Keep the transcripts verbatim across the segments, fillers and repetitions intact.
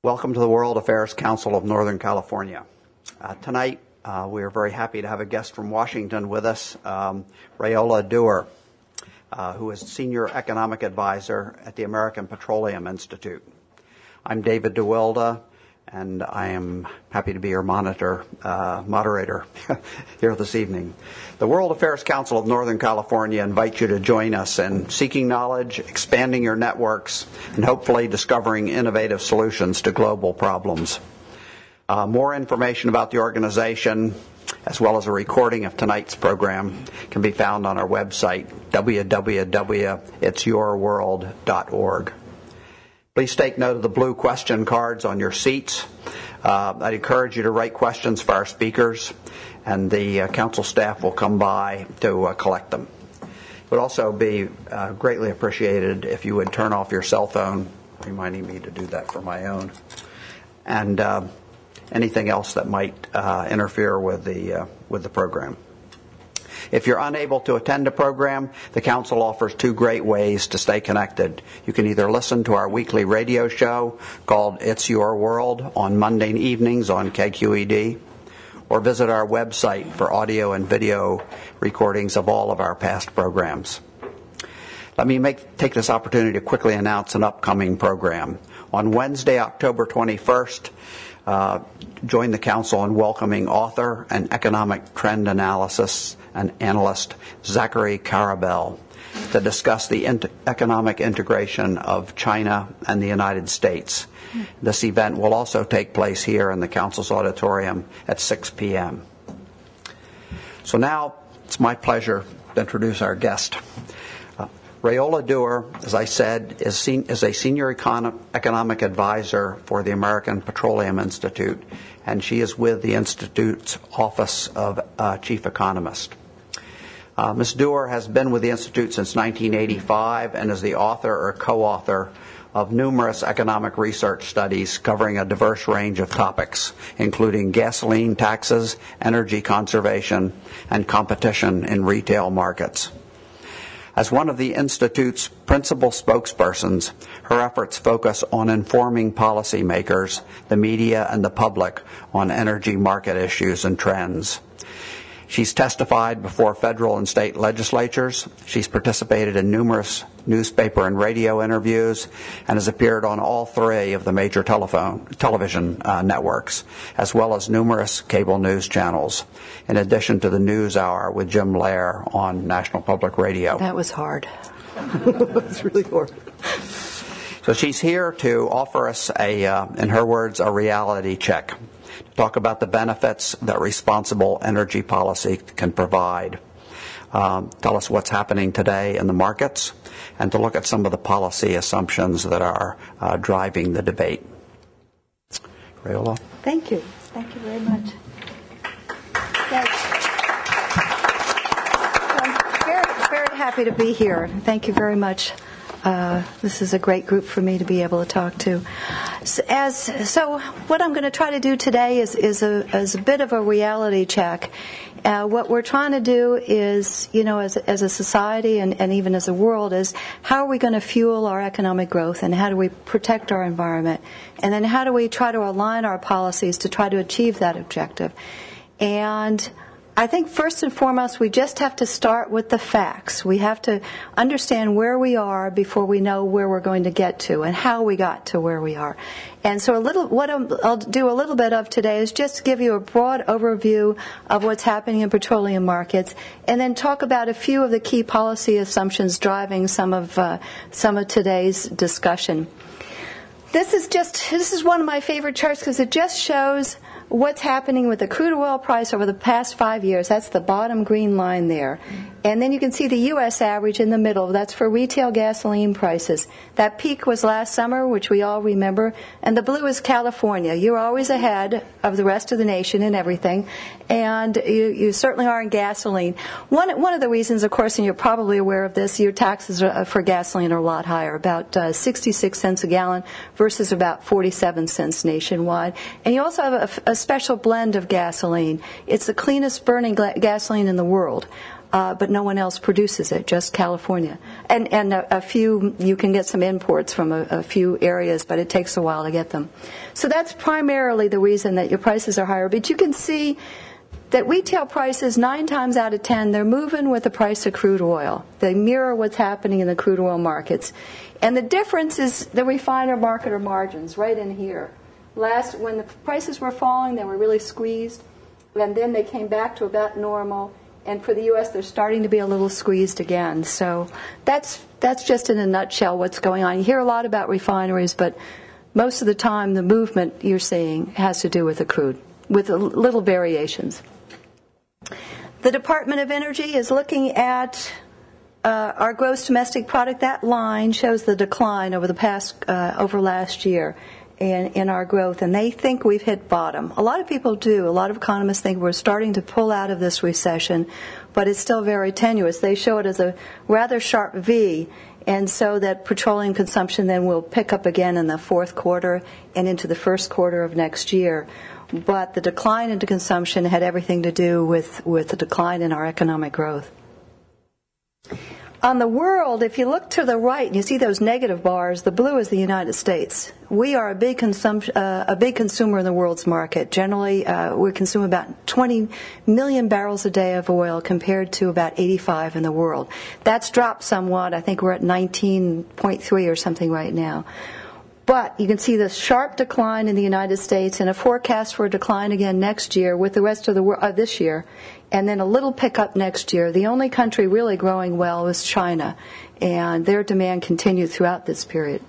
Welcome to the World Affairs Council of Northern California. Uh, tonight, uh, we are very happy to have a guest from Washington with us, um, Rayola Dewar, uh, who is Senior Economic Advisor at the American Petroleum Institute. I'm David DeWilde, and I am happy to be your monitor, uh, moderator here this evening. The World Affairs Council of Northern California invites you to join us in seeking knowledge, expanding your networks, and hopefully discovering innovative solutions to global problems. Uh, more information about the organization, as well as a recording of tonight's program, can be found on our website, w w w dot its your world dot org. Please take note of the blue question cards on your seats. Uh, I'd encourage you to write questions for our speakers, and the uh, council staff will come by to uh, collect them. It would also be uh, greatly appreciated if you would turn off your cell phone, reminding me to do that for my own, and uh, anything else that might uh, interfere with the uh, with the program. If you're unable to attend a program, the Council offers two great ways to stay connected. You can either listen to our weekly radio show called It's Your World on Monday evenings on K Q E D, or visit our website for audio and video recordings of all of our past programs. Let me make, take this opportunity to quickly announce an upcoming program. On Wednesday, October twenty-first, uh, join the Council in welcoming author and economic trend analysis and analyst Zachary Karabell to discuss the inter- economic integration of China and the United States. This event will also take place here in the Council's auditorium at six p.m. So now it's my pleasure to introduce our guest. Uh, Rayola Dewar, as I said, is, sen- is a senior econ- economic advisor for the American Petroleum Institute, and she is with the Institute's Office of uh, Chief Economist. Uh, Miz Dewar has been with the Institute since nineteen eighty-five and is the author or co-author of numerous economic research studies covering a diverse range of topics, including gasoline taxes, energy conservation, and competition in retail markets. As one of the Institute's principal spokespersons, her efforts focus on informing policymakers, the media, and the public on energy market issues and trends. She's testified before federal and state legislatures. She's participated in numerous newspaper and radio interviews and has appeared on all three of the major telephone, television uh, networks, as well as numerous cable news channels, in addition to the News Hour with Jim Lair on National Public Radio. That was hard. It was really hard. So she's here to offer us, a, uh, in her words, a reality check. Talk about the benefits that responsible energy policy can provide. Um, tell us what's happening today in the markets, and to look at some of the policy assumptions that are uh, driving the debate. Rayola? Thank you. Thank you very much. Yes. I'm very, very happy to be here. Thank you very much. Uh, this is a great group for me to be able to talk to. So, as, so what I'm going to try to do today is, is, a, is a bit of a reality check. Uh, what we're trying to do is, you know, as, as a society and, and even as a world, is how are we going to fuel our economic growth, and how do we protect our environment, and then how do we try to align our policies to try to achieve that objective. And I think first and foremost, we just have to start with the facts. We have to understand where we are before we know where we're going to get to and how we got to where we are. And so a little, what I'll do a little bit of today is just give you a broad overview of what's happening in petroleum markets, and then talk about a few of the key policy assumptions driving some of uh, some of today's discussion. This is just this is one of my favorite charts because it just shows what's happening with the crude oil price over the past five years. That's the bottom green line there. And then you can see the U S average in the middle. That's for retail gasoline prices. That peak was last summer, which we all remember. And the blue is California. You're always ahead of the rest of the nation in everything. And you, you certainly are in gasoline. One, one of the reasons, of course, and you're probably aware of this, your taxes are, for gasoline are a lot higher, about uh, sixty-six cents a gallon versus about forty-seven cents nationwide. And you also have a, a special blend of gasoline. It's the cleanest burning gla- gasoline in the world. uh, but no one else produces it, just California. And, and a, a few, you can get some imports from a, a few areas, but it takes a while to get them. So that's primarily the reason that your prices are higher. But you can see that retail prices, nine times out of ten, they're moving with the price of crude oil. They mirror what's happening in the crude oil markets. And the difference is the refiner marketer margins right in here. Last, when the prices were falling, they were really squeezed, and then they came back to about normal. And for the U S, they're starting to be a little squeezed again. So that's that's just in a nutshell what's going on. You hear a lot about refineries, but most of the time the movement you're seeing has to do with the crude, with little variations. The Department of Energy is looking at uh, our gross domestic product. That line shows the decline over the past, uh, over last year in, in our growth, and they think we've hit bottom. A lot of people do. A lot of economists think we're starting to pull out of this recession, but it's still very tenuous. They show it as a rather sharp V, and so that petroleum consumption then will pick up again in the fourth quarter and into the first quarter of next year. But the decline into consumption had everything to do with, with the decline in our economic growth. On the world, if you look to the right and you see those negative bars, the blue is the United States. We are a big, consum- uh, a big consumer in the world's market. Generally, uh, we consume about twenty million barrels a day of oil compared to about eighty-five in the world. That's dropped somewhat. I think we're at nineteen point three or something right now. But you can see the sharp decline in the United States and a forecast for a decline again next year with the rest of the world, uh, this year, and then a little pickup next year. The only country really growing well was China, and their demand continued throughout this period.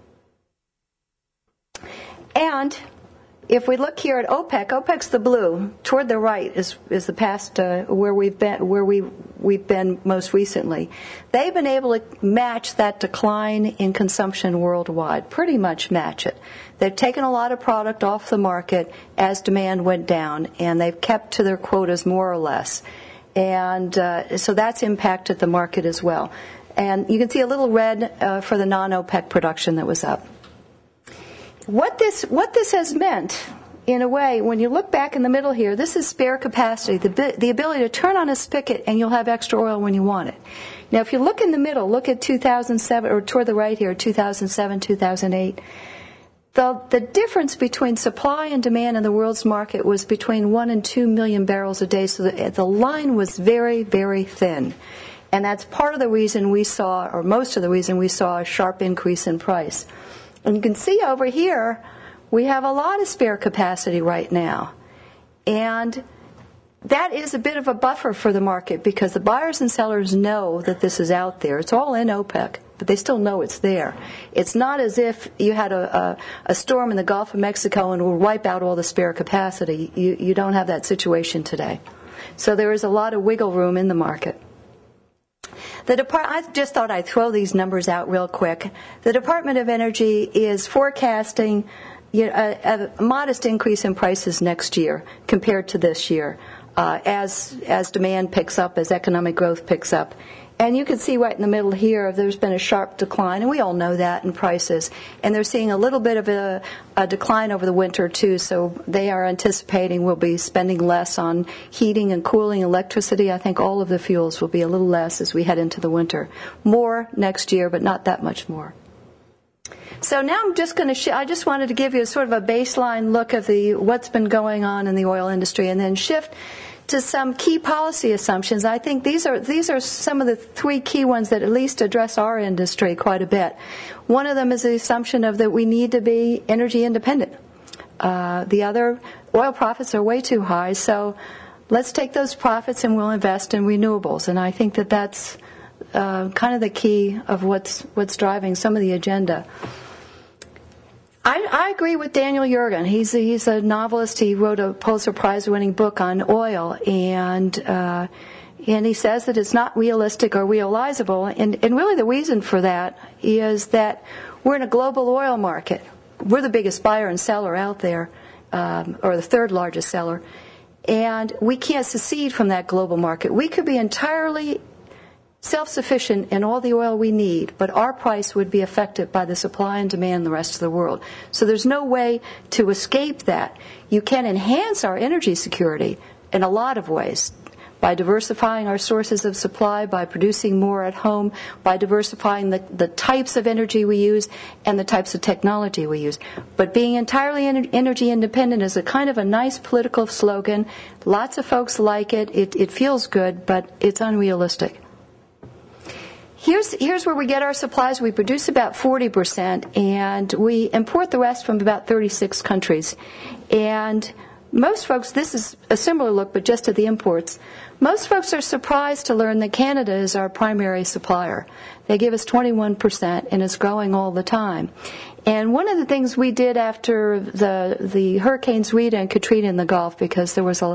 And if we look here at OPEC, OPEC's the blue. Toward the right is is the past uh, where we've been where we we've been most recently. They've been able to match that decline in consumption worldwide, pretty much match it. They've taken a lot of product off the market as demand went down, and they've kept to their quotas more or less. And uh, so that's impacted the market as well. And you can see a little red uh, for the non-OPEC production that was up. What this what this has meant, in a way, when you look back in the middle here, this is spare capacity, the the ability to turn on a spigot and you'll have extra oil when you want it. Now, if you look in the middle, look at two thousand seven, or toward the right here, two thousand seven, two thousand eight. The the difference between supply and demand in the world's market was between one and two million barrels a day. So the, the line was very, very thin. And that's part of the reason we saw, or most of the reason we saw a sharp increase in price. And you can see over here, we have a lot of spare capacity right now. And that is a bit of a buffer for the market because the buyers and sellers know that this is out there. It's all in OPEC, but they still know it's there. It's not as if you had a, a, a storm in the Gulf of Mexico and will wipe out all the spare capacity. You, you don't have that situation today. So there is a lot of wiggle room in the market. The Depart- I just thought I'd throw these numbers out real quick. The Department of Energy is forecasting you know, a, a modest increase in prices next year compared to this year uh, as as demand picks up, as economic growth picks up. And you can see right in the middle here, there's been a sharp decline, and we all know that in prices. And they're seeing a little bit of a, a decline over the winter, too, so they are anticipating we'll be spending less on heating and cooling, electricity. I think all of the fuels will be a little less as we head into the winter. More next year, but not that much more. So now I'm just going to, sh- I just wanted to give you a sort of a baseline look of the what's been going on in the oil industry and then shift to some key policy assumptions. I think these are these are some of the three key ones that at least address our industry quite a bit. One of them is the assumption of that we need to be energy independent. Uh, the other, oil profits are way too high, so let's take those profits and we'll invest in renewables. And I think that that's uh, kind of the key of what's what's driving some of the agenda. I, I agree with Daniel Yergin. He's a, he's a novelist. He wrote a Pulitzer Prize-winning book on oil, and uh, and he says that it's not realistic or realizable. And, and really, the reason for that is that we're in a global oil market. We're the biggest buyer and seller out there, um, or the third largest seller, and we can't secede from that global market. We could be entirely self-sufficient in all the oil we need, but our price would be affected by the supply and demand in the rest of the world. So there's no way to escape that. You can enhance our energy security in a lot of ways, by diversifying our sources of supply, by producing more at home, by diversifying the, the types of energy we use and the types of technology we use. But being entirely en- energy independent is a kind of a nice political slogan. Lots of folks like it. It, it feels good, but it's unrealistic. Here's, here's where we get our supplies. We produce about forty percent, and we import the rest from about thirty-six countries. And most folks, this is a similar look, but just at the imports. Most folks are surprised to learn that Canada is our primary supplier. They give us twenty-one percent, and it's growing all the time. And one of the things we did after the, the Hurricanes Rita and Katrina in the Gulf, because there was a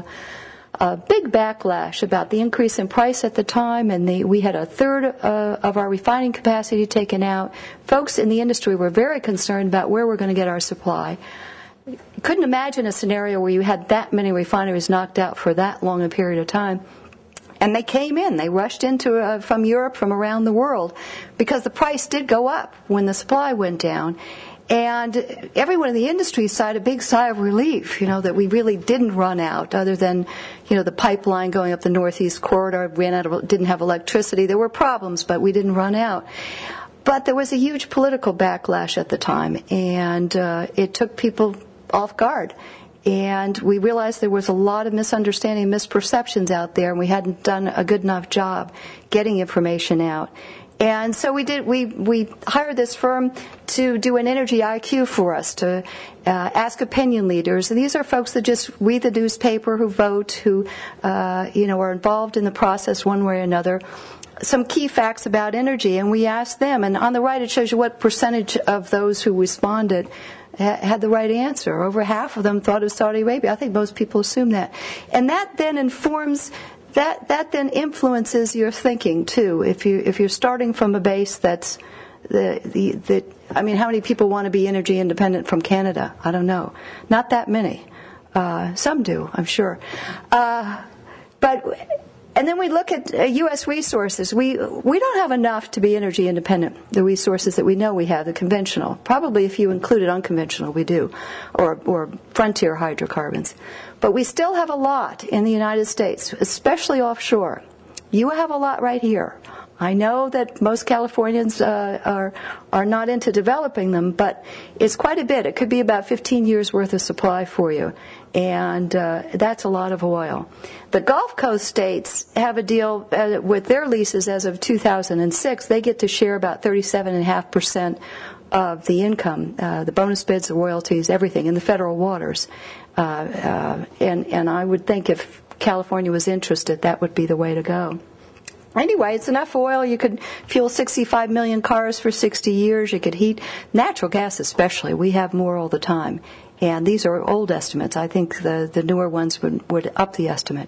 a big backlash about the increase in price at the time, and the, we had a third uh, of our refining capacity taken out. Folks in the industry were very concerned about where we're going to get our supply. You couldn't imagine a scenario where you had that many refineries knocked out for that long a period of time. And they came in. They rushed into uh, from Europe, from around the world, because the price did go up when the supply went down. And everyone in the industry sighed a big sigh of relief, you know, that we really didn't run out, other than, you know, the pipeline going up the Northeast Corridor ran out of, didn't have electricity. There were problems, but we didn't run out. But there was a huge political backlash at the time, and uh, it took people off guard. And we realized there was a lot of misunderstanding and misperceptions out there, and we hadn't done a good enough job getting information out. And so we did. We we hired this firm to do an energy I Q for us, to uh, ask opinion leaders. And these are folks that just read the newspaper, who vote, who uh, you know are involved in the process one way or another. Some key facts about energy, and we asked them. And on the right, it shows you what percentage of those who responded ha- had the right answer. Over half of them thought of Saudi Arabia. I think most people assume that, and that then informs. That that then influences your thinking too. If you if you're starting from a base that's the the the I mean, how many people want to be energy independent from Canada? I don't know. Not that many. Uh, some do, I'm sure. Uh, but and then we look at uh, U S resources. We we don't have enough to be energy independent. The resources that we know we have, the conventional. Probably if you included unconventional, we do, or or frontier hydrocarbons. But we still have a lot in the United States, especially offshore. You have a lot right here. I know that most Californians uh, are are not into developing them, but it's quite a bit. It could be about fifteen years worth of supply for you, and uh, that's a lot of oil. The Gulf Coast states have a deal uh, with their leases as of two thousand six. They get to share about thirty-seven point five percent of the income, uh, the bonus bids, the royalties, everything in the federal waters. Uh, uh, and, and I would think if California was interested, that would be the way to go. Anyway, it's enough oil. You could fuel sixty-five million cars for sixty years. You could heat natural gas especially. We have more all the time. And these are old estimates. I think the, the newer ones would, would up the estimate.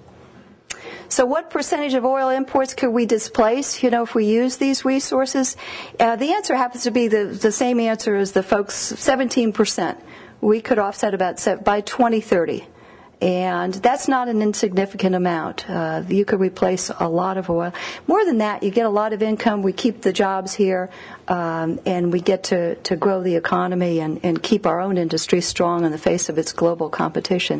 So what percentage of oil imports could we displace, you know, if we use these resources? Uh, the answer happens to be the, the same answer as the folks, seventeen percent. We could offset about by twenty thirty. And that's not an insignificant amount. Uh, you could replace a lot of oil. More than that, you get a lot of income. We keep the jobs here, um, and we get to, to grow the economy and, and keep our own industry strong in the face of its global competition.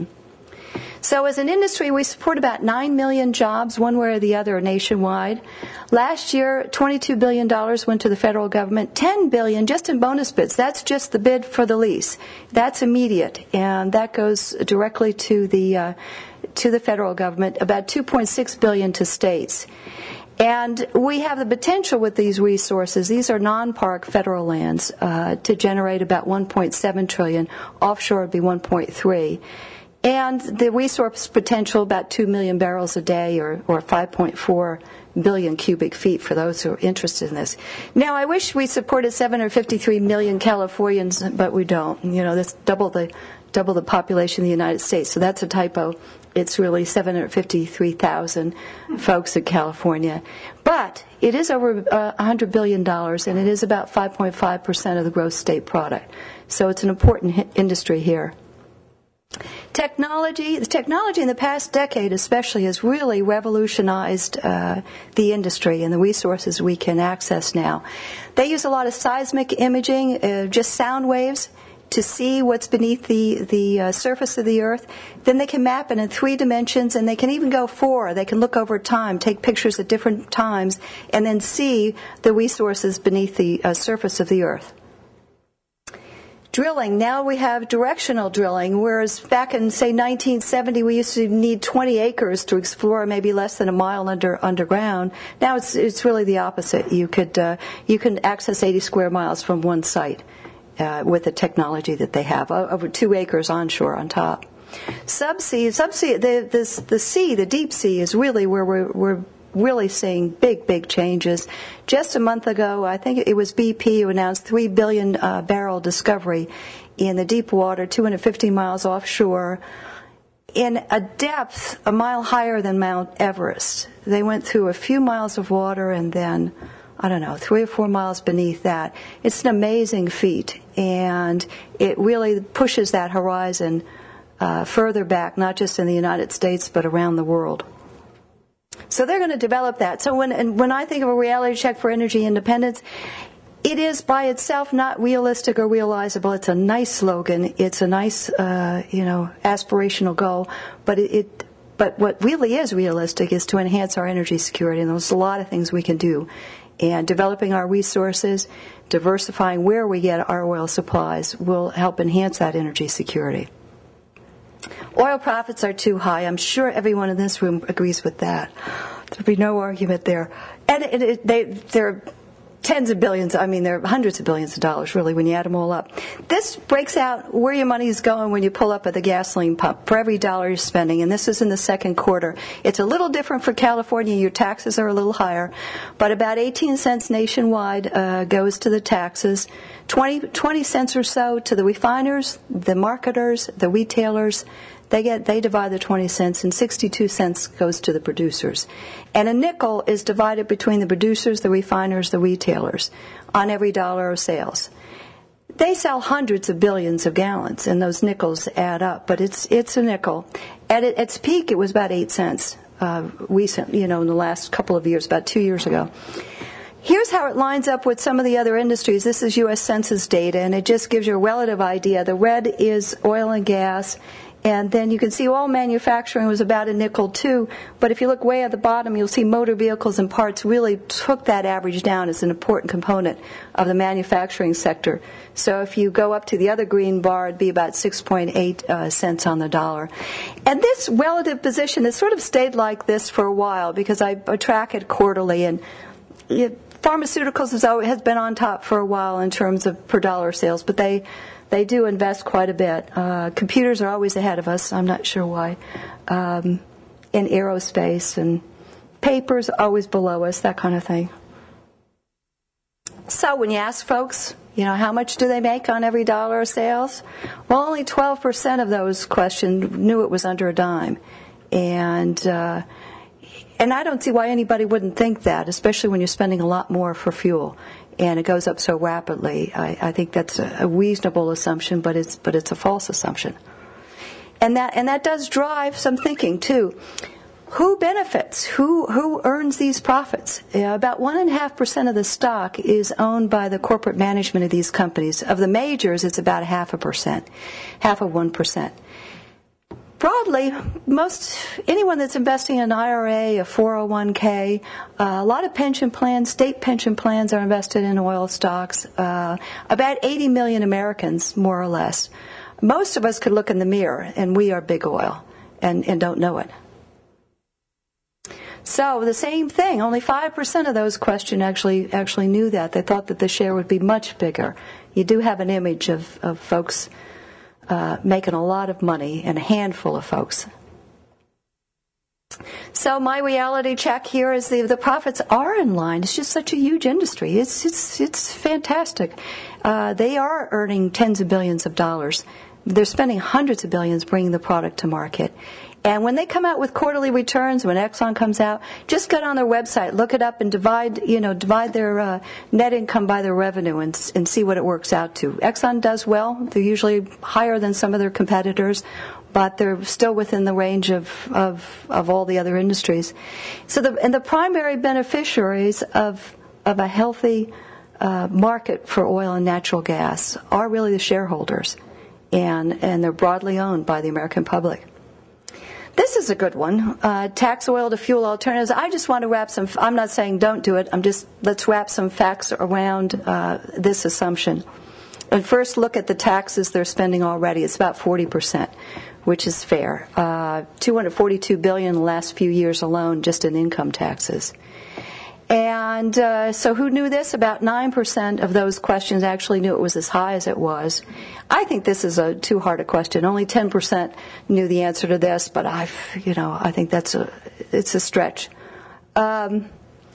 So as an industry, we support about nine million jobs, one way or the other, nationwide. Last year, twenty-two billion dollars went to the federal government, ten billion dollars just in bonus bids. That's just the bid for the lease. That's immediate, and that goes directly to the uh, to the federal government, about two point six billion dollars to states. And we have the potential with these resources, these are non-park federal lands, uh, to generate about one point seven trillion dollars. Offshore would be one point three. And the resource potential, about two million barrels a day, or, or five point four billion cubic feet for those who are interested in this. Now, I wish we supported seven hundred fifty-three million Californians, but we don't. You know, that's double the double the population of the United States, so that's a typo. It's really seven hundred fifty-three thousand folks in California. But it is over uh, one hundred billion dollars, and it is about five point five percent of the gross state product. So it's an important hi- industry here. Technology, the technology in the past decade especially has really revolutionized uh, the industry and the resources we can access now. They use a lot of seismic imaging, uh, just sound waves, to see what's beneath the, the uh, surface of the earth. Then they can map it in three dimensions, and they can even go four. They can look over time, take pictures at different times, and then see the resources beneath the uh, surface of the earth. Drilling. Now we have directional drilling, whereas back in, say, nineteen seventy, we used to need twenty acres to explore maybe less than a mile under underground. Now it's it's really the opposite. You could uh, you can access eighty square miles from one site uh, with the technology that they have, over two acres onshore on top. Subsea, subsea, the the the sea, the deep sea, is really where we're we're really seeing big, big changes. Just a month ago, I think it was B P who announced three billion uh, barrel discovery in the deep water, two hundred fifty miles offshore, in a depth a mile higher than Mount Everest. They went through a few miles of water and then, I don't know, three or four miles beneath that. It's an amazing feat, and it really pushes that horizon uh, further back, not just in the United States, but around the world. So they're going to develop that. So when and when I think of a reality check for energy independence, it is by itself not realistic or realizable. It's a nice slogan. It's a nice, uh, you know, aspirational goal. But it, it, but what really is realistic is to enhance our energy security. And there's a lot of things we can do. And developing our resources, diversifying where we get our oil supplies will help enhance that energy security. Oil profits are too high. I'm sure everyone in this room agrees with that. There'll be no argument there. And it, it, they, they're tens of billions, I mean, they're hundreds of billions of dollars, really, when you add them all up. This breaks out where your money is going when you pull up at the gasoline pump for every dollar you're spending. And this is in the second quarter. It's a little different for California. Your taxes are a little higher. But about eighteen cents nationwide uh, goes to the taxes. twenty, twenty cents or so to the refiners, the marketers, the retailers. They get they divide the twenty cents, and sixty-two cents goes to the producers. And a nickel is divided between the producers, the refiners, the retailers on every dollar of sales. They sell hundreds of billions of gallons, and those nickels add up. But it's it's a nickel. At it, its peak, it was about eight cents. Uh, recent, you know, in the last couple of years, about two years ago. Here's how it lines up with some of the other industries. This is U S Census data, and it just gives you a relative idea. The red is oil and gas. And then you can see all manufacturing was about a nickel too, but if you look way at the bottom, you'll see motor vehicles and parts really took that average down as an important component of the manufacturing sector. So if you go up to the other green bar, it'd be about six point eight uh, cents on the dollar. And this relative position has sort of stayed like this for a while because I, I track it quarterly, and it, pharmaceuticals has, always, has been on top for a while in terms of per dollar sales, but they They do invest quite a bit. Uh, computers are always ahead of us. I'm not sure why. Um, in aerospace, and papers always below us, that kind of thing. So when you ask folks, you know, how much do they make on every dollar of sales? Well, only twelve percent of those questioned knew it was under a dime. And uh, and I don't see why anybody wouldn't think that, especially when you're spending a lot more for fuel. And it goes up so rapidly. I, I think that's a, a reasonable assumption, but it's but it's a false assumption. And that and that does drive some thinking too. Who benefits? Who who earns these profits? Uh, about one and a half percent of the stock is owned by the corporate management of these companies. Of the majors, it's about a half a percent, half of one percent. Broadly, most anyone that's investing in an I R A, a four oh one k, uh, a lot of pension plans, state pension plans are invested in oil stocks. Uh, about eighty million Americans, more or less. Most of us could look in the mirror, and we are big oil, and, and don't know it. So the same thing. Only five percent of those questioned actually actually knew that. They thought that the share would be much bigger. You do have an image of, of folks Uh, making a lot of money, and a handful of folks. So my reality check here is the the profits are in line. It's just such a huge industry. It's it's it's fantastic. Uh, they are earning tens of billions of dollars. They're spending hundreds of billions bringing the product to market. And when they come out with quarterly returns, when Exxon comes out, just get on their website, look it up, and divide, you know, divide their uh, net income by their revenue, and and see what it works out to. Exxon does well. They're usually higher than some of their competitors, but they're still within the range of of, of all the other industries. So the and the primary beneficiaries of of a healthy uh, market for oil and natural gas are really the shareholders. and, and they're broadly owned by the American public. This is a good one. Uh, tax oil to fuel alternatives. I just want to wrap some, I'm not saying don't do it, I'm just, let's wrap some facts around uh, this assumption. And first look at the taxes they're spending already. It's about forty percent, which is fair. Uh, two hundred forty-two billion dollars in the last few years alone just in income taxes. And uh, so who knew this? About nine percent of those questions actually knew it was as high as it was. I think this is a too hard a question. Only ten percent knew the answer to this, but I, you know, I think that's a, it's a stretch. Um,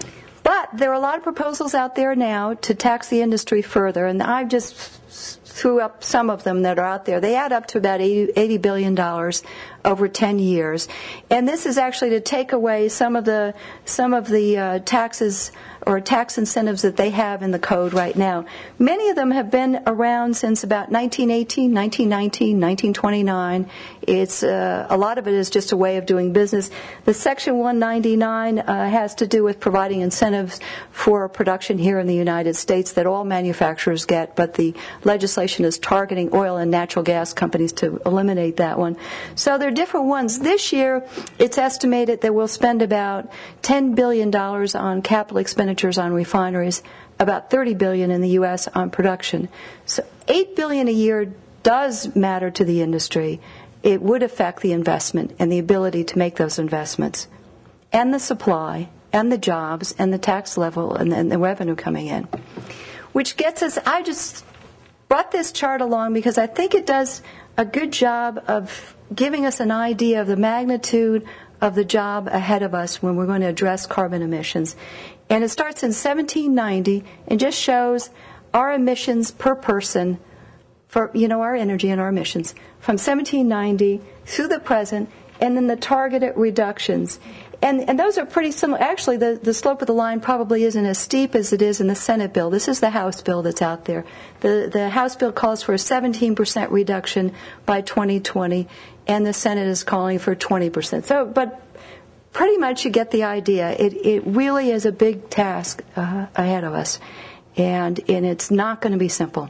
but there are a lot of proposals out there now to tax the industry further, and I've just threw up some of them that are out there. They add up to about eighty billion dollars over ten years, and this is actually to take away some of the some of the uh, taxes or tax incentives that they have in the code right now. Many of them have been around since about nineteen eighteen, nineteen nineteen, nineteen twenty-nine. It's uh, a lot of it is just a way of doing business. The Section one ninety-nine uh, has to do with providing incentives for production here in the United States that all manufacturers get, but the legislation is targeting oil and natural gas companies to eliminate that one. So there are different ones. This year, it's estimated that we'll spend about ten billion dollars on capital expenditures on refineries, about thirty billion dollars in the U S on production. So eight billion dollars a year does matter to the industry. It would affect the investment and the ability to make those investments, and the supply, and the jobs, and the tax level, and, and the revenue coming in. Which gets us, I just brought this chart along because I think it does a good job of giving us an idea of the magnitude of the job ahead of us when we're going to address carbon emissions. And it starts in seventeen ninety and just shows our emissions per person for, you know, our energy and our emissions from seventeen ninety through the present, and then the targeted reductions. And, and those are pretty similar. Actually, the, the slope of the line probably isn't as steep as it is in the Senate bill. This is the House bill that's out there. The, the House bill calls for a seventeen percent reduction by twenty twenty, and the Senate is calling for twenty percent. So, but pretty much you get the idea. It, it really is a big task uh, ahead of us, and, and it's not going to be simple.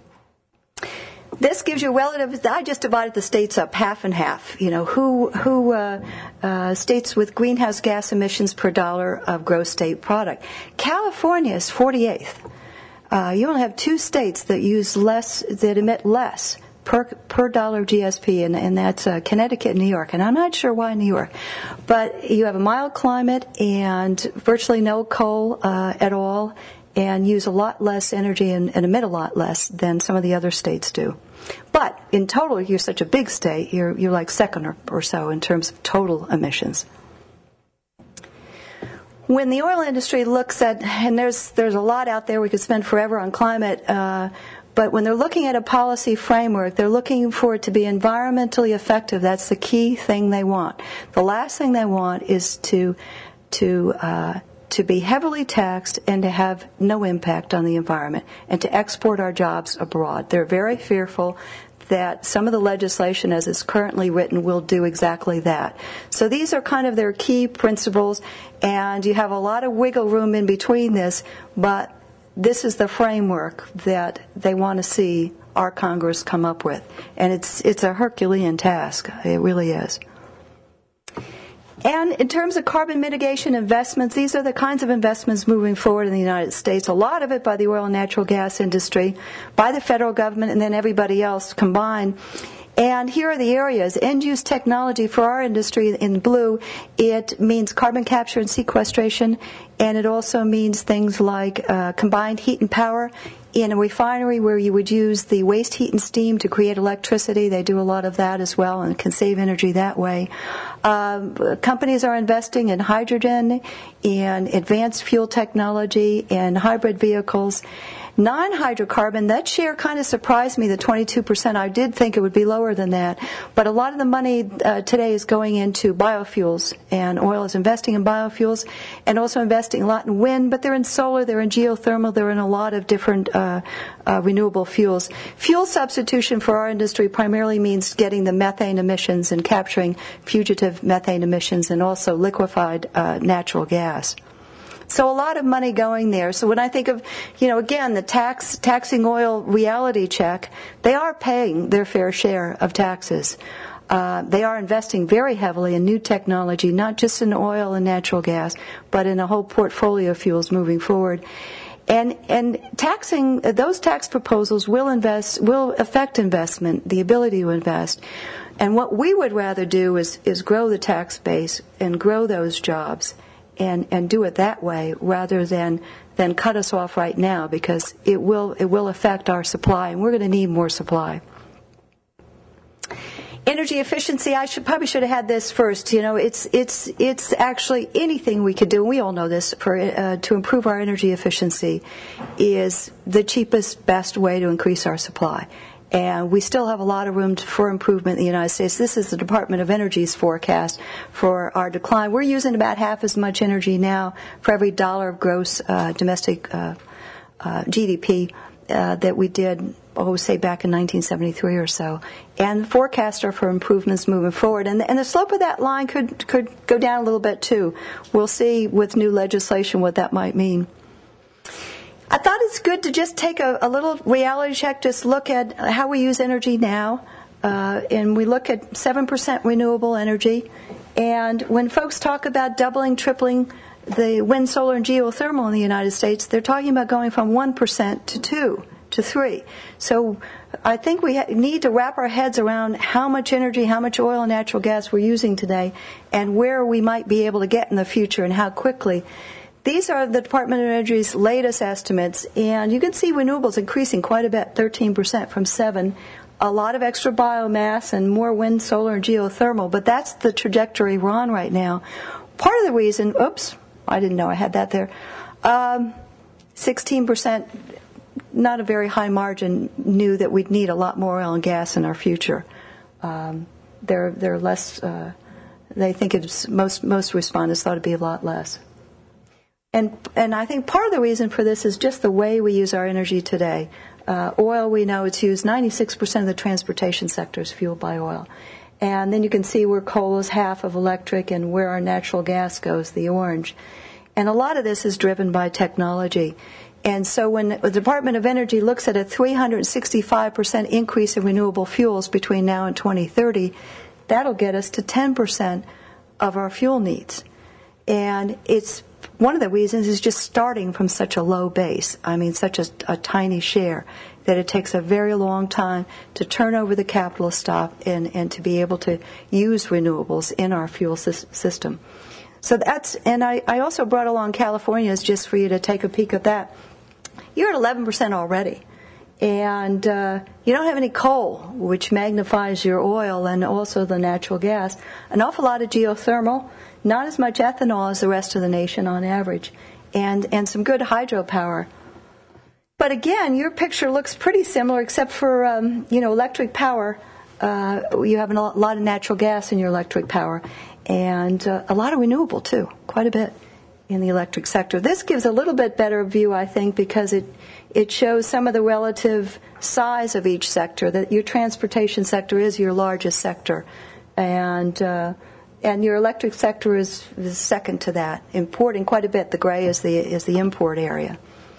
This gives you relative. I just divided the states up half and half. You know, who who uh, uh, states with greenhouse gas emissions per dollar of gross state product. California is forty-eighth. Uh, you only have two states that use less, that emit less per per dollar G S P, and, and that's uh, Connecticut and New York. And I'm not sure why New York, but you have a mild climate and virtually no coal uh, at all, and use a lot less energy and, and emit a lot less than some of the other states do. But in total, you're such a big state, you're you're like second or, or so in terms of total emissions. When the oil industry looks at, and there's there's a lot out there, we could spend forever on climate, uh, but when they're looking at a policy framework, they're looking for it to be environmentally effective. That's the key thing they want. The last thing they want is to to uh, to be heavily taxed and to have no impact on the environment, and to export our jobs abroad. They're very fearful that some of the legislation as it's currently written will do exactly that. So these are kind of their key principles, and you have a lot of wiggle room in between this, but this is the framework that they want to see our Congress come up with. And it's it's a Herculean task. It really is. And in terms of carbon mitigation investments, these are the kinds of investments moving forward in the United States. A lot of it by the oil and natural gas industry, by the federal government, and then everybody else combined. And here are the areas. End-use technology for our industry in blue, it means carbon capture and sequestration, and it also means things like uh, combined heat and power. In a refinery where you would use the waste heat and steam to create electricity, they do a lot of that as well and can save energy that way. Um, companies are investing in hydrogen, in advanced fuel technology, in hybrid vehicles. Non-hydrocarbon, that share kind of surprised me, the twenty-two percent. I did think it would be lower than that. But a lot of the money uh, today is going into biofuels, and oil is investing in biofuels and also investing a lot in wind, but they're in solar, they're in geothermal, they're in a lot of different uh, uh, renewable fuels. Fuel substitution for our industry primarily means getting the methane emissions and capturing fugitive methane emissions and also liquefied uh, natural gas. So a lot of money going there. So when I think of, you know, again, the tax taxing oil reality check, they are paying their fair share of taxes. Uh, they are investing very heavily in new technology, not just in oil and natural gas, but in a whole portfolio of fuels moving forward. And and taxing those tax proposals will invest will affect investment, the ability to invest. And what we would rather do is is grow the tax base and grow those jobs, and, and do it that way rather than than cut us off right now, because it will it will affect our supply, and we're going to need more supply. Energy efficiency, I should probably should have had this first. You know, it's it's it's actually anything we could do, and we all know this, for uh, to improve our energy efficiency is the cheapest, best way to increase our supply. And we still have a lot of room to, for improvement in the United States. This is the Department of Energy's forecast for our decline. We're using about half as much energy now for every dollar of gross uh, domestic uh, uh, G D P uh, that we did, oh, say back in nineteen seventy-three or so. And the forecasts are for improvements moving forward. And the, and the slope of that line could, could go down a little bit, too. We'll see with new legislation what that might mean. I thought it's good to just take a, a little reality check, just look at how we use energy now. Uh, and we look at seven percent renewable energy. And when folks talk about doubling, tripling the wind, solar, and geothermal in the United States, they're talking about going from one percent to two to three. So I think we ha- need to wrap our heads around how much energy, how much oil and natural gas we're using today, and where we might be able to get in the future and how quickly. These are the Department of Energy's latest estimates, and you can see renewables increasing quite a bit, thirteen percent from seven. A lot of extra biomass and more wind, solar, and geothermal, but that's the trajectory we're on right now. Part of the reason, oops, I didn't know I had that there, um, sixteen percent, not a very high margin, knew that we'd need a lot more oil and gas in our future. Um, they're they're less, uh, they think it's, most, most respondents thought it'd be a lot less. And and I think part of the reason for this is just the way we use our energy today. Uh, oil, we know it's used, ninety-six percent of the transportation sector is fueled by oil. And then you can see where coal is half of electric and where our natural gas goes, the orange. And a lot of this is driven by technology. And so when the Department of Energy looks at a three hundred sixty-five percent increase in renewable fuels between now and twenty thirty, that'll get us to ten percent of our fuel needs. And it's one of the reasons is just starting from such a low base. I mean, such a, a tiny share that it takes a very long time to turn over the capital stock and, and to be able to use renewables in our fuel sy- system. So that's, and I, I also brought along California's just for you to take a peek at that. You're at eleven percent already. And uh, you don't have any coal, which magnifies your oil and also the natural gas. An awful lot of geothermal, not as much ethanol as the rest of the nation on average, and, and some good hydropower. But again, your picture looks pretty similar, except for, um, you know, electric power. Uh, you have a lot of natural gas in your electric power, and uh, a lot of renewable, too, quite a bit in the electric sector. This gives a little bit better view, I think, because it it shows some of the relative size of each sector. That your transportation sector is your largest sector, and uh, and your electric sector is, is second to that, importing quite a bit. The gray is the is the import area.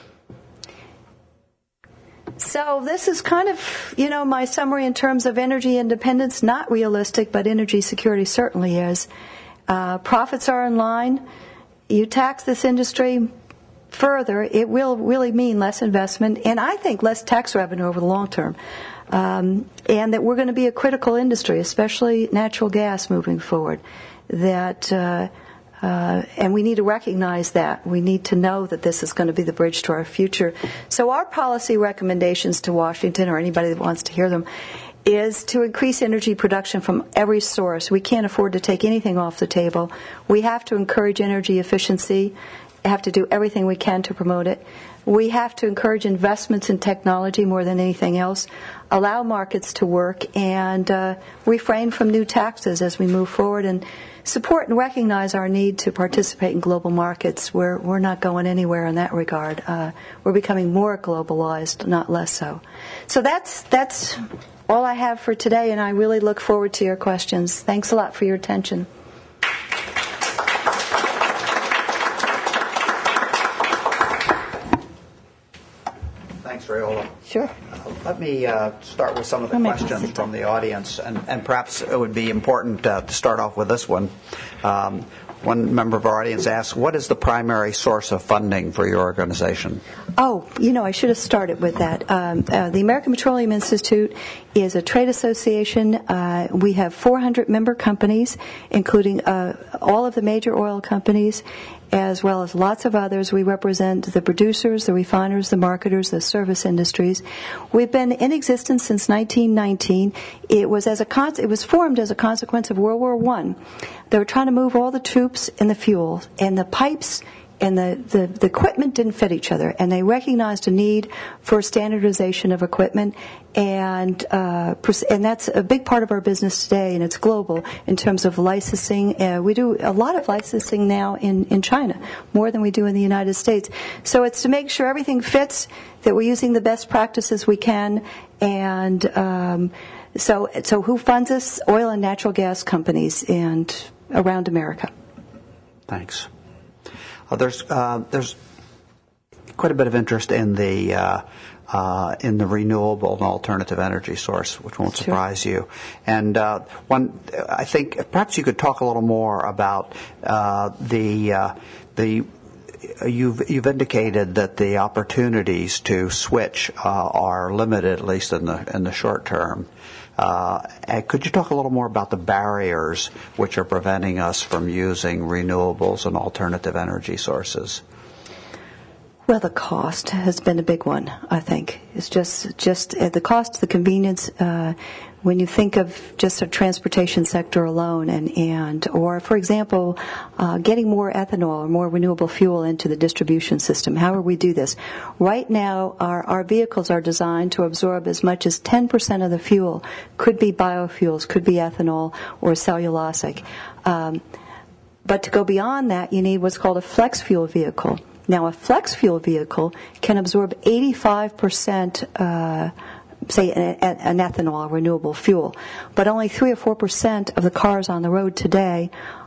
So this is kind of, you know, my summary in terms of energy independence. Not realistic, but energy security certainly is. Uh, profits are in line. You tax this industry further, it will really mean less investment, and I think less tax revenue over the long term. Um, and that we're going to be a critical industry, especially natural gas moving forward. That uh, uh, and we need to recognize that. We need to know that this is going to be the bridge to our future. So our policy recommendations to Washington, or anybody that wants to hear them, is to increase energy production from every source. We can't afford to take anything off the table. We have to encourage energy efficiency, have to do everything we can to promote it. We have to encourage investments in technology more than anything else, allow markets to work, and uh, refrain from new taxes as we move forward, and support and recognize our need to participate in global markets. We're, we're not going anywhere in that regard. Uh, we're becoming more globalized, not less so. So that's that's all I have for today, and I really look forward to your questions. Thanks a lot for your attention. Sure. Let me uh, start with some of the I'll questions from the audience, and, and perhaps it would be important uh, to start off with this one. Um, one member of our audience asked, what is the primary source of funding for your organization? Oh, you know, I should have started with that. Um, uh, the American Petroleum Institute is a trade association. Uh, we have four hundred member companies, including uh, all of the major oil companies, as well as lots of others. We represent the producers, the refiners, the marketers, the service industries. We've been in existence since nineteen nineteen. It was as a con- it was formed as a consequence of World War One. They were trying to move all the troops and the fuel, and the pipes and the, the, the equipment didn't fit each other, and they recognized a need for standardization of equipment, and uh, and that's a big part of our business today, and it's global in terms of licensing. Uh, we do a lot of licensing now in, in China, more than we do in the United States. So it's to make sure everything fits, that we're using the best practices we can, and um, so so who funds us? Oil and natural gas companies and around America. Thanks. Uh, there's uh, there's quite a bit of interest in the uh, uh, in the renewable and alternative energy source, which won't Sure. surprise you. And uh, one, I think perhaps you could talk a little more about uh, the uh, the. You've you've indicated that the opportunities to switch uh, are limited, at least in the in the short term. Uh, could you talk a little more about the barriers which are preventing us from using renewables and alternative energy sources? Well, the cost has been a big one, I think. It's just just uh, the cost, the convenience. Uh, when you think of just the transportation sector alone, and, and or, for example, uh, getting more ethanol or more renewable fuel into the distribution system, how will we do this? Right now, our, our vehicles are designed to absorb as much as ten percent of the fuel. Could be biofuels, could be ethanol or cellulosic. Um, but to go beyond that, you need what's called a flex fuel vehicle. Now, a flex fuel vehicle can absorb eighty-five percent, uh, say, an, an ethanol, a renewable fuel, but only three or four percent of the cars on the road today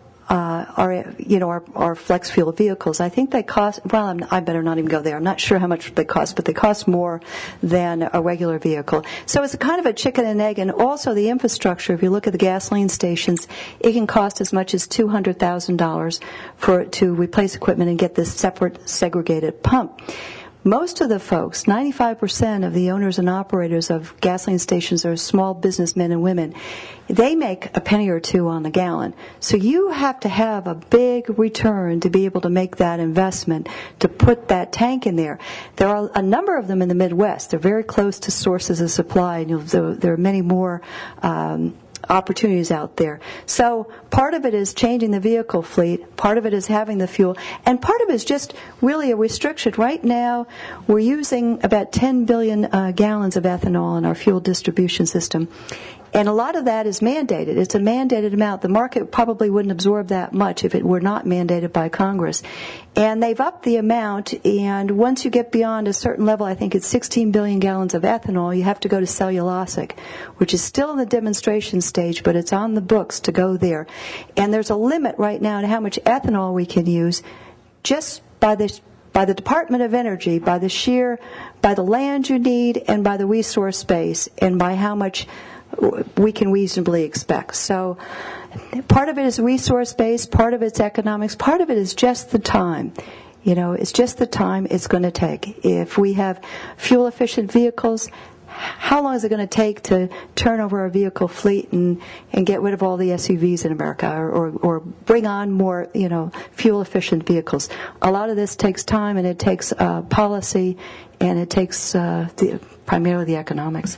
uh, are, you know, are, are flex fuel vehicles. I think they cost. Well, I'm, I better not even go there. I'm not sure how much they cost, but they cost more than a regular vehicle. So it's a kind of a chicken and egg, and also the infrastructure. If you look at the gasoline stations, it can cost as much as two hundred thousand dollars for to replace equipment and get this separate, segregated pump. Most of the folks, ninety-five percent of the owners and operators of gasoline stations are small businessmen and women. They make a penny or two on the gallon. So you have to have a big return to be able to make that investment, to put that tank in there. There are a number of them in the Midwest. They're very close to sources of supply, and you'll, there are many more um, opportunities out there. So part of it is changing the vehicle fleet, part of it is having the fuel, and part of it is just really a restriction. Right now, we're using about ten billion uh, gallons of ethanol in our fuel distribution system. And a lot of that is mandated. It's a mandated amount. The market probably wouldn't absorb that much if it were not mandated by Congress. And they've upped the amount, and once you get beyond a certain level, I think it's sixteen billion gallons of ethanol, you have to go to cellulosic, which is still in the demonstration stage, but it's on the books to go there. And there's a limit right now to how much ethanol we can use just by the by the Department of Energy, by the sheer, by the land you need, and by the resource base, and by how much we can reasonably expect. So part of it is resource-based, part of it's economics, part of it is just the time. You know, it's just the time it's going to take. If we have fuel-efficient vehicles, how long is it going to take to turn over our vehicle fleet and, and get rid of all the S U Vs in America, or, or, or bring on more, you know, fuel-efficient vehicles? A lot of this takes time, and it takes uh, policy, and it takes uh, the, primarily the economics.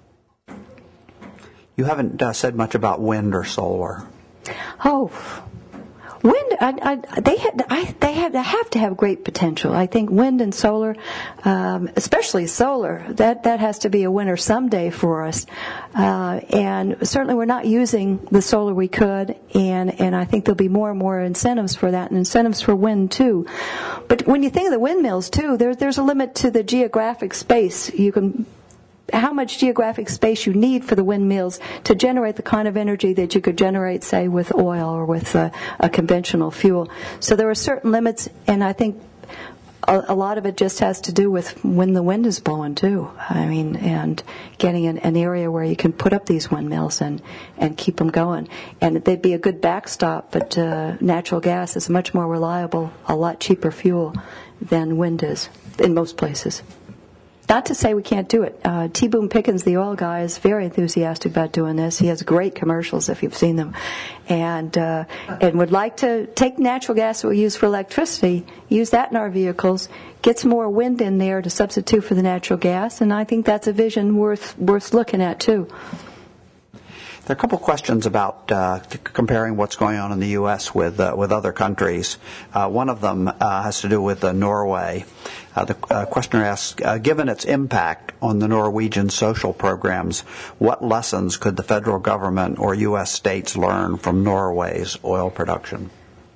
You haven't uh, said much about wind or solar. Oh, wind! I, I, they have, I, they have, they have to have great potential. I think wind and solar, um, especially solar, that that has to be a winner someday for us. Uh, and certainly, we're not using the solar we could, and and I think there'll be more and more incentives for that, and incentives for wind too. But when you think of the windmills too, there, there's a limit to the geographic space you can. How much geographic space you need for the windmills to generate the kind of energy that you could generate, say, with oil or with a, a conventional fuel. So there are certain limits, and I think a, a lot of it just has to do with when the wind is blowing too. I mean, and getting an, an area where you can put up these windmills and, and keep them going. And they'd be a good backstop, but uh, natural gas is much more reliable, a lot cheaper fuel than wind is in most places. Not to say we can't do it. Uh, T. Boone Pickens, the oil guy, is very enthusiastic about doing this. He has great commercials, if you've seen them, and uh, and would like to take natural gas that we use for electricity, use that in our vehicles, get some more wind in there to substitute for the natural gas, and I think that's a vision worth worth looking at too. There are a couple questions about uh, comparing what's going on in the U S with uh, with other countries. Uh, one of them uh, has to do with uh, Norway. Uh, the uh, questioner asks, uh, given its impact on the Norwegian social programs, what lessons could the federal government or U S states learn from Norway's oil production?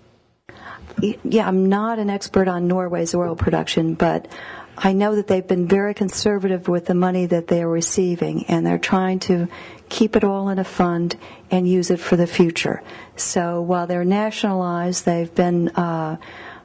Yeah, I'm not an expert on Norway's oil production, but I know that they've been very conservative with the money that they're receiving, and they're trying to keep it all in a fund and use it for the future. So while they're nationalized, they've been, uh,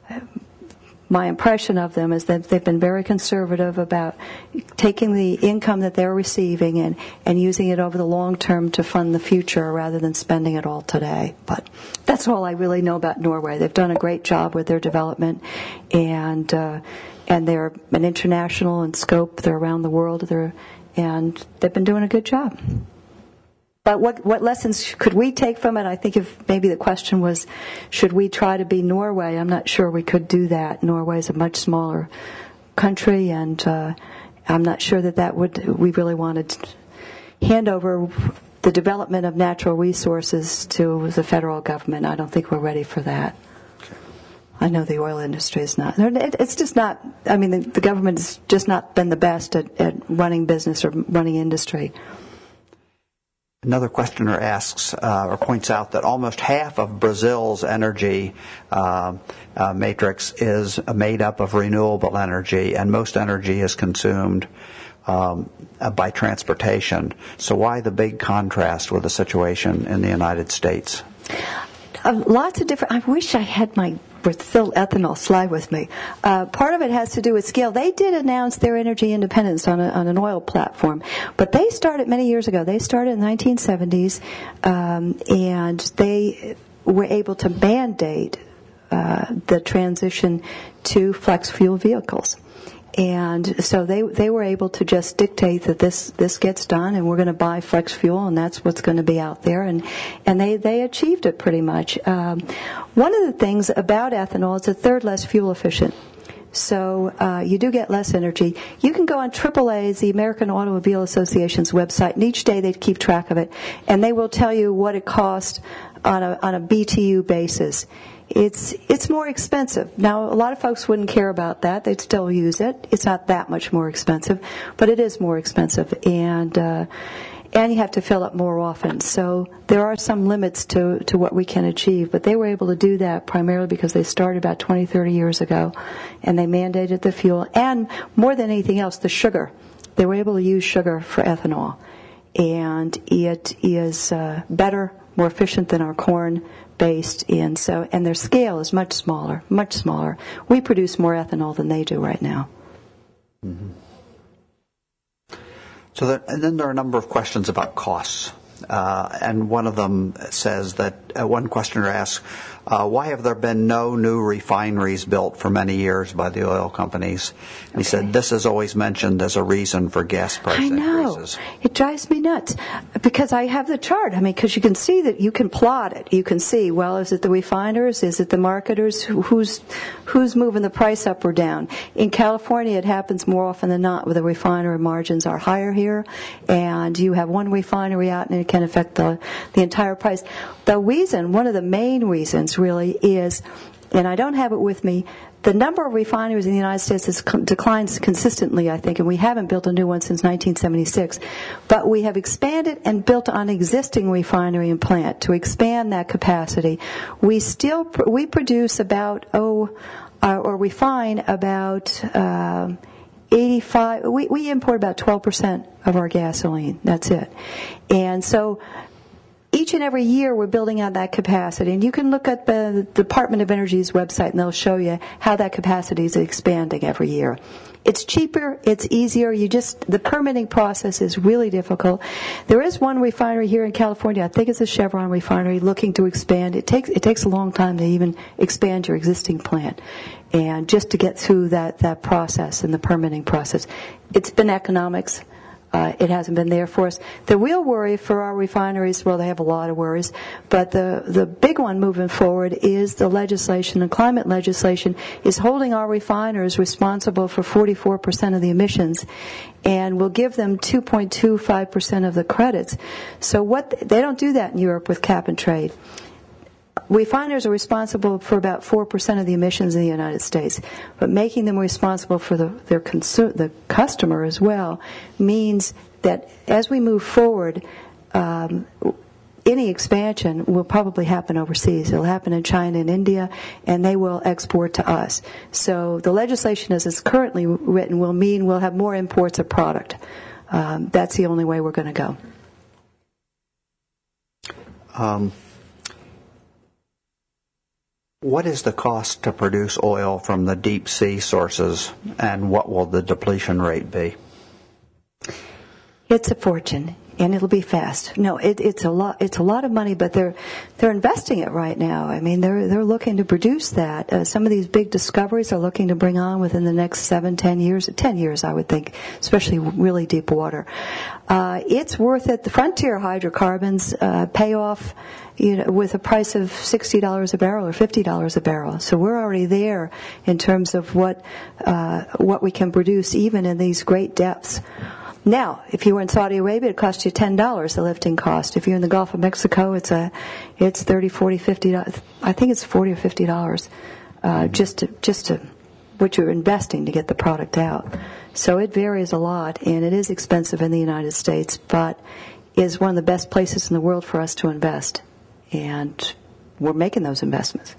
my impression of them is that they've been very conservative about taking the income that they're receiving and, and using it over the long term to fund the future rather than spending it all today. But that's all I really know about Norway. They've done a great job with their development, and uh, and they're an international in scope. They're around the world, they're, and they've been doing a good job. But what what lessons could we take from it? I think if maybe the question was, should we try to be Norway? I'm not sure we could do that. Norway is a much smaller country, and uh, I'm not sure that that would, we really wanted to hand over the development of natural resources to the federal government. I don't think we're ready for that. I know the oil industry is not. It's just not, I mean, the, the government has just not been the best at, at running business or running industry. Another questioner asks uh, or points out that almost half of Brazil's energy uh, uh, matrix is made up of renewable energy, and most energy is consumed um, uh, by transportation. So why the big contrast with the situation in the United States? Uh, lots of different, I wish I had my Brazil ethanol slide with me. Uh, part of it has to do with scale. They did announce their energy independence on, a, on an oil platform, but they started many years ago. They started in the nineteen seventies, um, and they were able to mandate uh, the transition to flex fuel vehicles. And so they they were able to just dictate that this, this gets done, and we're going to buy flex fuel, and that's what's going to be out there. And and they, they achieved it pretty much. Um, one of the things about ethanol, it's a third less fuel efficient. So uh, you do get less energy. You can go on triple A's, the American Automobile Association's website, and each day they keep track of it, and they will tell you what it costs on a on a B T U basis. It's it's more expensive. Now, a lot of folks wouldn't care about that. They'd still use it. It's not that much more expensive, but it is more expensive, and uh, and you have to fill up more often. So there are some limits to, to what we can achieve, but they were able to do that primarily because they started about twenty, thirty years ago, and they mandated the fuel, and more than anything else, the sugar. They were able to use sugar for ethanol, and it is uh, better, more efficient than our corn based in, so, and their scale is much smaller, much smaller. We produce more ethanol than they do right now. Mm-hmm. So that, and then there are a number of questions about costs. Uh, and one of them says that, uh, one questioner asks, uh, why have there been no new refineries built for many years by the oil companies? And he okay. said this is always mentioned as a reason for gas price I know. increases. It drives me nuts because I have the chart. I mean, because you can see that, you can plot it. You can see, well, is it the refiners? Is it the marketers? Who's who's moving the price up or down? In California, it happens more often than not where the refinery margins are higher here, and you have one refinery out and it can affect the, the entire price. The reason, one of the main reasons really is, and I don't have it with me, the number of refineries in the United States has declined consistently, I think, and we haven't built a new one since nineteen seventy-six. But we have expanded and built on existing refinery and plant to expand that capacity. We still, we produce about, oh, uh, or refine about uh, eighty-five, we, we import about twelve percent of our gasoline. That's it. And so each and every year we're building out that capacity. And you can look at the Department of Energy's website and they'll show you how that capacity is expanding every year. It's cheaper, it's easier, you just, the permitting process is really difficult. There is one refinery here in California, I think it's a Chevron refinery, looking to expand. It takes it takes a long time to even expand your existing plant. And just to get through that, that process and the permitting process. It's been economics. Uh, it hasn't been there for us. The real worry for our refineries, well, they have a lot of worries, but the, the big one moving forward is the legislation, and climate legislation is holding our refiners responsible for forty-four percent of the emissions, and will give them two point two five percent of the credits. So what they don't do that in Europe with cap and trade. Refiners are responsible for about four percent of the emissions in the United States, but making them responsible for the, their consu- the customer as well means that as we move forward, um, any expansion will probably happen overseas. It will happen in China and India, and they will export to us. So the legislation as it's currently written will mean we'll have more imports of product. Um, that's the only way we're going to go. Um. What is the cost to produce oil from the deep sea sources, and what will the depletion rate be? It's a fortune, and it'll be fast. No, it, it's a lot. It's a lot of money, but they're they're investing it right now. I mean, they're they're looking to produce that. Uh, some of these big discoveries are looking to bring on within the next seven, ten years. Ten years, I would think, especially really deep water. Uh, it's worth it. The frontier hydrocarbons uh, pay off, you know, with a price of sixty dollars a barrel or fifty dollars a barrel. So we're already there in terms of what uh, what we can produce even in these great depths. Now, if you were in Saudi Arabia, it costs you ten dollars, the lifting cost. If you're in the Gulf of Mexico, it's a it's thirty, forty, fifty dollars. I think it's forty or fifty dollars uh, just to just to what you're investing to get the product out. So it varies a lot, and it is expensive in the United States, but is one of the best places in the world for us to invest. And we're making those investments.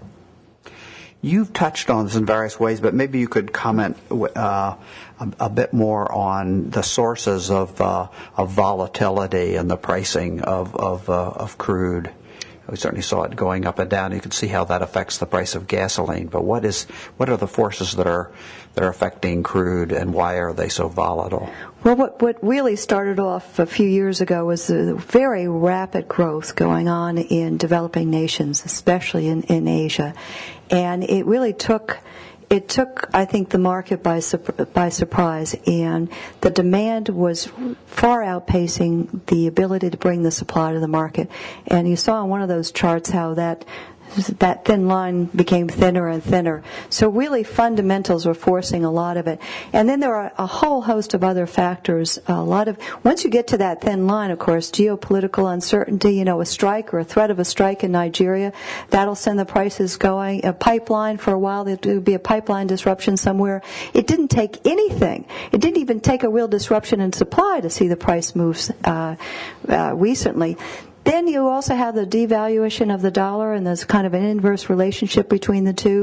You've touched on this in various ways, but maybe you could comment uh, a, a bit more on the sources of, uh, of volatility and the pricing of of, uh, of crude. We certainly saw it going up and down. You can see how that affects the price of gasoline. But what is what are the forces that are that are affecting crude, and why are they so volatile? Well, what what really started off a few years ago was the very rapid growth going on in developing nations, especially in, in Asia, and it really took. It took, I think, the market by by surprise, and the demand was far outpacing the ability to bring the supply to the market. And you saw on one of those charts how that that thin line became thinner and thinner. So really fundamentals were forcing a lot of it. And then there are a whole host of other factors. A lot of, once you get to that thin line, of course, geopolitical uncertainty, you know, a strike or a threat of a strike in Nigeria, that'll send the prices going. A pipeline, for a while, there would be a pipeline disruption somewhere. It didn't take anything. It didn't even take a real disruption in supply to see the price moves uh, uh, recently. Then you also have the devaluation of the dollar, and there's kind of an inverse relationship between the two.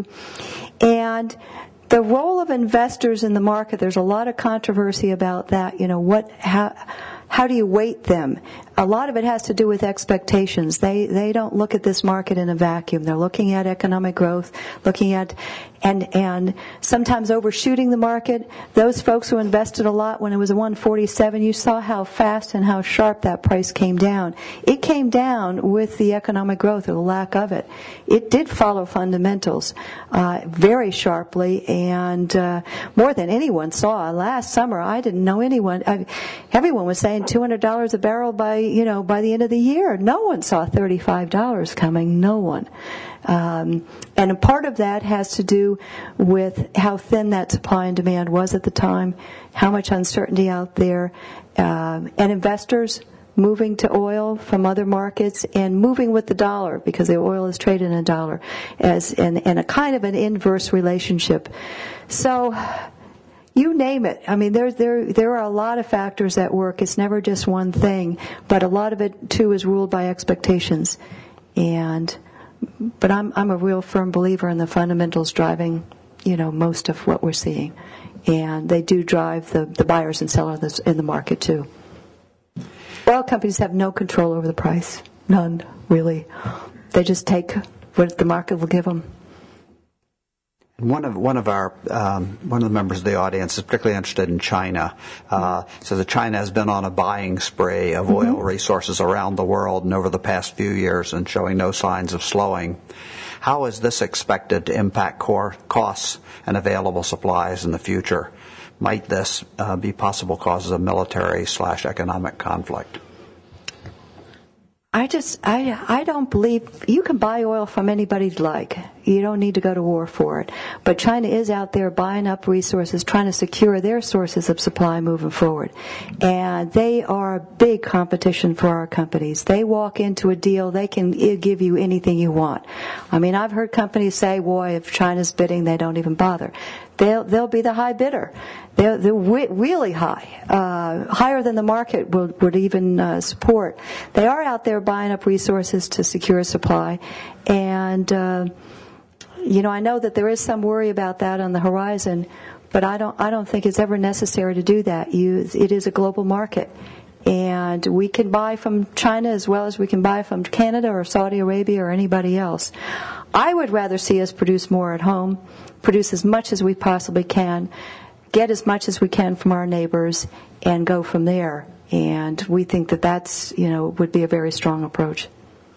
And the role of investors in the market, there's a lot of controversy about that. You know, what, how, how do you weight them? A lot of it has to do with expectations. They they don't look at this market in a vacuum. They're looking at economic growth, looking at and and sometimes overshooting the market. Those folks who invested a lot when it was a one forty-seven, you saw how fast and how sharp that price came down. It came down with the economic growth or the lack of it. It did follow fundamentals uh, very sharply, and uh, more than anyone saw. Last summer, I didn't know anyone. I, everyone was saying two hundred dollars a barrel by you know, by the end of the year. No one saw thirty-five dollars coming. No one. Um, and a part of that has to do with how thin that supply and demand was at the time, how much uncertainty out there, um, and investors moving to oil from other markets and moving with the dollar, because the oil is traded in a dollar, as in, in a kind of an inverse relationship. So you name it. I mean, there there there are a lot of factors at work. It's never just one thing, but a lot of it too is ruled by expectations. And but I'm I'm a real firm believer in the fundamentals driving, you know, most of what we're seeing, and they do drive the the buyers and sellers in the market too. Oil companies have no control over the price. none, really. They just take what the market will give them. One of one of our um, one of the members of the audience is particularly interested in China. Uh, so that China has been on a buying spree of oil mm-hmm. resources around the world and over the past few years, and showing no signs of slowing. How is this expected to impact core costs and available supplies in the future? Might this uh, be possible causes of military slash economic conflict? I just, I, I don't believe, you can buy oil from anybody you'd like. You don't need to go to war for it. But China is out there buying up resources, trying to secure their sources of supply moving forward. And they are a big competition for our companies. They walk into a deal, they can give you anything you want. I mean, I've heard companies say, boy, if China's bidding, they don't even bother. They'll, they'll be the high bidder. They're, they're re- really high, uh, higher than the market would, would even uh, support. They are out there buying up resources to secure supply. And, uh, you know, I know that there is some worry about that on the horizon, but I don't, I don't think it's ever necessary to do that. You, it is a global market. And we can buy from China as well as we can buy from Canada or Saudi Arabia or anybody else. I would rather see us produce more at home, produce as much as we possibly can, get as much as we can from our neighbors, and go from there. And we think that that's, you know, would be a very strong approach.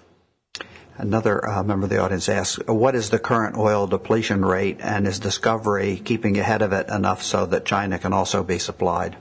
Another uh, member of the audience asks, what is the current oil depletion rate, and is Discovery keeping ahead of it enough so that China can also be supplied?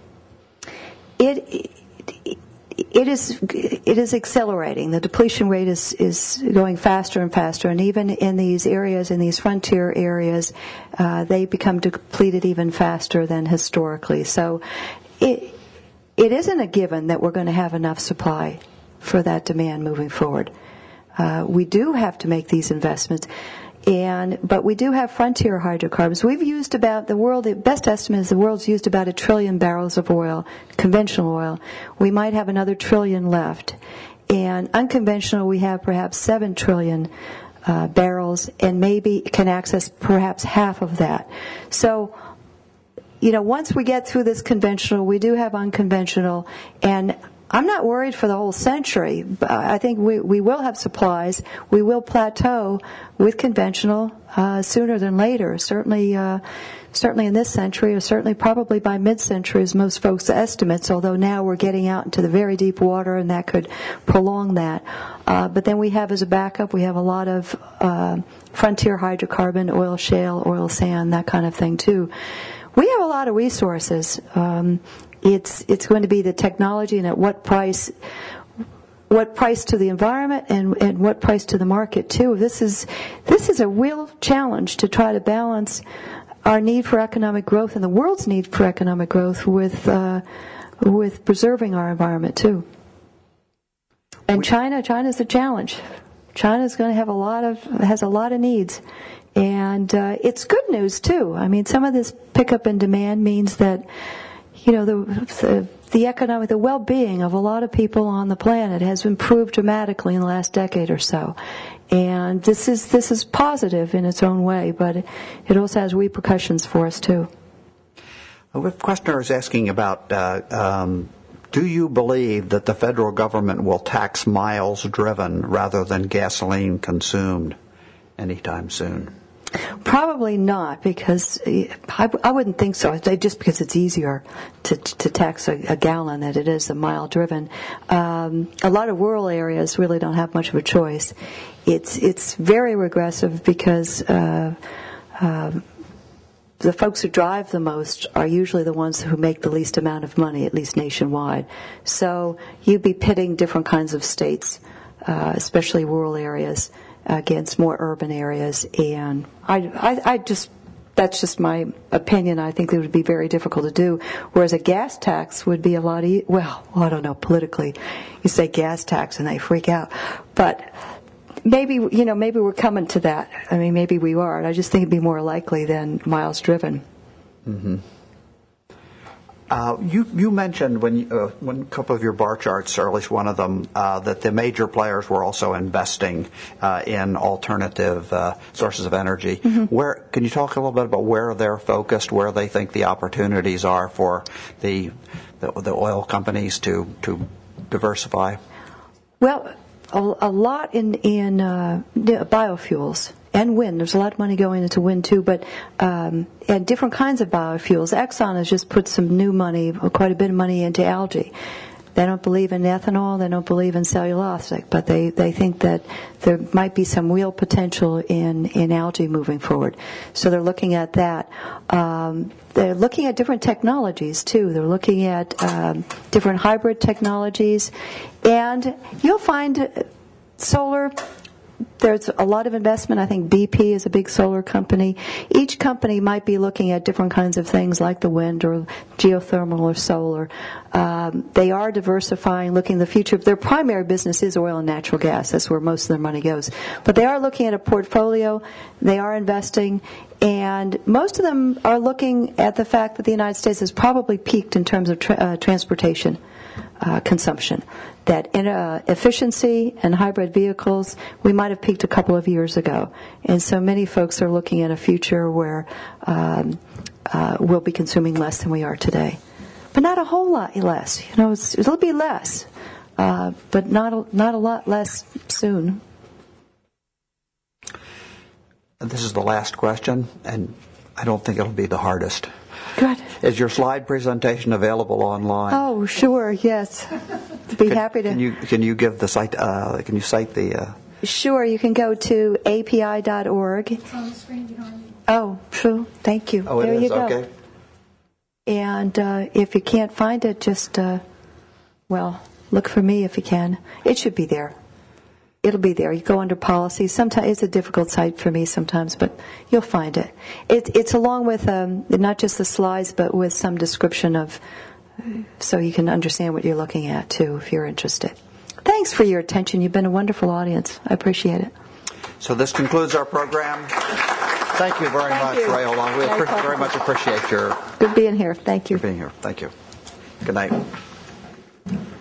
It it is it is accelerating. The depletion rate is, is going faster and faster, and even in these areas, in these frontier areas, uh, they become depleted even faster than historically. So it it isn't a given that we're going to have enough supply for that demand moving forward. Uh, we do have to make these investments. And but we do have frontier hydrocarbons. We've used about the world. The best estimate is the world's used about a trillion barrels of oil, conventional oil. We might have another trillion left, and unconventional we have perhaps seven trillion uh, barrels, and maybe can access perhaps half of that. So, you know, once we get through this conventional, we do have unconventional, and I'm not worried for the whole century. I think we, we will have supplies. We will plateau with conventional uh, sooner than later. Certainly, uh, certainly in this century, or certainly probably by mid-century, as most folks' estimates. Although now we're getting out into the very deep water, and that could prolong that. Uh, but then we have, as a backup, we have a lot of uh, frontier hydrocarbon, oil shale, oil sand, that kind of thing too. We have a lot of resources. Um, It's it's going to be the technology and at what price, what price to the environment and, and what price to the market too. This is this is a real challenge to try to balance our need for economic growth and the world's need for economic growth with uh, with preserving our environment too. And China, China's a challenge. China's going to have a lot of has a lot of needs. And uh, it's good news too. I mean, some of this pickup in demand means that, you know, the, the the economic, the well-being of a lot of people on the planet has improved dramatically in the last decade or so, and this is this is positive in its own way, but it, it also has repercussions for us too. A questioner is asking about: uh, um, do you believe that the federal government will tax miles driven rather than gasoline consumed anytime soon? Probably not, because I, I wouldn't think so. Just because it's easier to, to tax a, a gallon than it is a mile driven. Um, a lot of rural areas really don't have much of a choice. It's it's very regressive because uh, uh, the folks who drive the most are usually the ones who make the least amount of money, at least nationwide. So you'd be pitting different kinds of states, uh, especially rural areas, against more urban areas, and I, I, I just, that's just my opinion. I think it would be very difficult to do, whereas a gas tax would be a lot e- well, I don't know, politically, you say gas tax and they freak out, but maybe, you know, maybe we're coming to that. I mean, maybe we are, and I just think it'd be more likely than miles driven. Mm-hmm. Uh, you, you mentioned when, you, uh, when a couple of your bar charts, or at least one of them, uh, that the major players were also investing uh, in alternative uh, sources of energy. Mm-hmm. Where can you talk a little bit about where they're focused, where they think the opportunities are for the the, the oil companies to to diversify? Well, a, a lot in in uh, biofuels and wind. There's a lot of money going into wind too, but um, and different kinds of biofuels. Exxon has just put some new money, quite a bit of money into algae. They don't believe in ethanol, they don't believe in cellulosic, but they, they think that there might be some real potential in, in algae moving forward. So they're looking at that. Um, they're looking at different technologies, too. They're looking at um, different hybrid technologies. And you'll find solar, there's a lot of investment. I think B P is a big solar company. Each company might be looking at different kinds of things like the wind or geothermal or solar. Um, they are diversifying, looking at the future. Their primary business is oil and natural gas. That's where most of their money goes. But they are looking at a portfolio. They are investing. And most of them are looking at the fact that the United States has probably peaked in terms of tra- uh, transportation uh, consumption. That in uh, efficiency and hybrid vehicles, we might have peaked a couple of years ago. And so many folks are looking at a future where um, uh, we'll be consuming less than we are today. But not a whole lot less. You know, it's, it'll be less, uh, but not a, not a lot less soon. This is the last question, and I don't think it'll be the hardest. Good. Is your slide presentation available online? Oh, sure, yes. Be can, happy to. Can you can you give the site? Uh, can you cite the? Uh... Sure, you can go to A P I dot org. It's on the screen behind you. Oh, true. Thank you. Oh, it there is? you go. Okay. And uh, if you can't find it, just uh, well, look for me if you can. It should be there. It'll be there. You go under policy. Sometimes it's a difficult site for me sometimes, but you'll find it. it it's along with um, not just the slides, but with some description of, so you can understand what you're looking at too, if you're interested. Thanks for your attention. You've been a wonderful audience. I appreciate it. So this concludes our program. Thank you very Thank much, you. Rayola. We Nice appre- talking very to much you. appreciate your Good being here. Thank you. being here. Thank you. Good night.